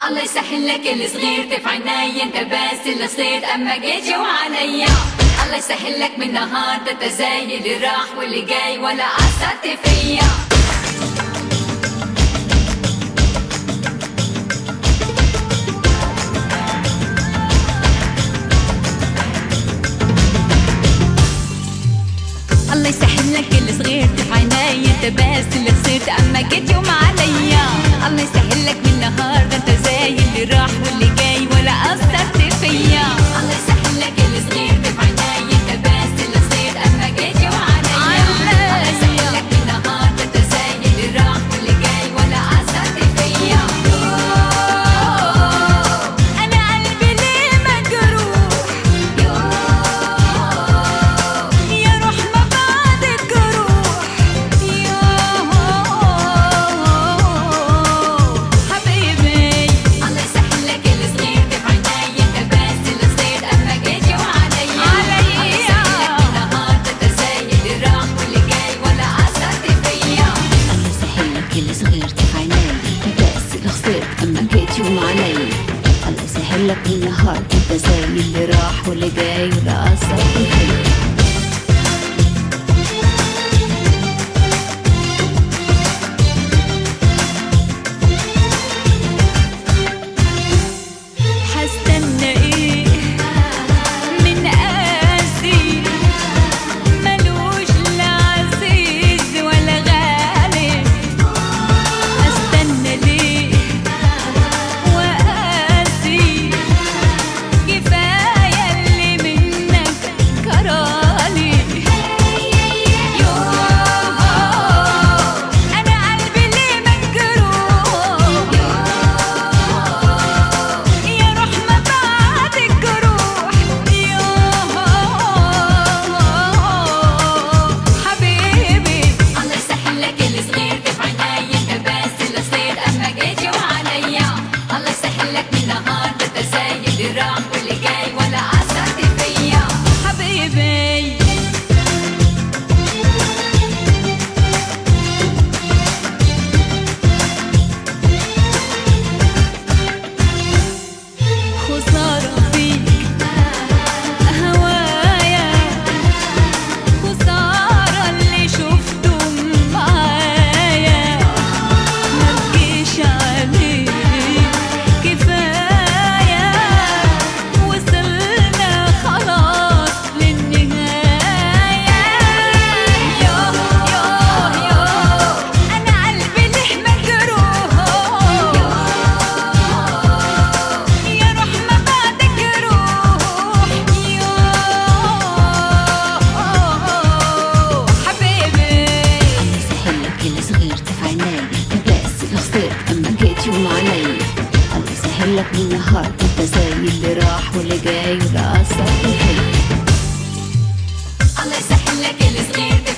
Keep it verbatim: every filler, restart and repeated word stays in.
الله يسهل لك الصغير في عيني، انت بس اللي صيت اما جيت جو عليا. الله يسهل لك من نهار تتزايد اللي راح واللي جاي ولا اثرت فيا. الله يسهل لك الصغير في عيني، انت بس اللي خسرت اما جيت يوم عليا. الله يسهل لك من نهار ده انت زي اللي راح واللي جاي ولا اثرت فيا. الله يسهل لك الصغير في عيني، انت بس اللي خسرت اما جيت يوم عليا. الله يسهل لك من نهار ده انت زي اللي راح واللي جاي ولا اثرت فيا. انا قلبي ليه مجروح يا روح ما بعد الجروح. يا حبيبي الله يسهل لك الصغير في عيني، انت بس اللي صيت اما جيت يوم عليا. الله يسهل لك من نهار تتزايد اللي راح واللي جاي ولا اثرت فيا. الله يسهل لك الصغير في عيني، انت بس اللي خسرت اما جيت يوم علي. الله يسهل لك النهار انت زي اللي راح واللي جاي ولا اثر فيا. هستنى ايه من قاسي ملوش لا عزيز ولا غالي. استنى ليه وقاسي كفايه اللي منك كرالي. يوه انا قلبي ليه مجروح يا روح ما بعد الجروح. يوه حبيبي الله يسهل لك الصغير في عيني، انت بس اللي صيت اما جيت يوم عليا. الله يسهل لك من نهار تتزايد اللي راح واللي جاي ولا اثرت فيا. حبيبي خسارة فيك هوايا، خسارة اللي شفته معايا. مبكيش عليك كفاية، وصلنا خلاص للنهاية. يوه يوه يوه أنا قلبي ليه مجروح يا روح ما بعد الجروح. يوه حبيبي يسهل لك الصغير في عيني، انت بس اللي خسرت اما جيت يوم علي. الله يسهل لك من نهار انت زي اللي راح واللي جاي ولا اثر فيا. الله يسهل لك الصغير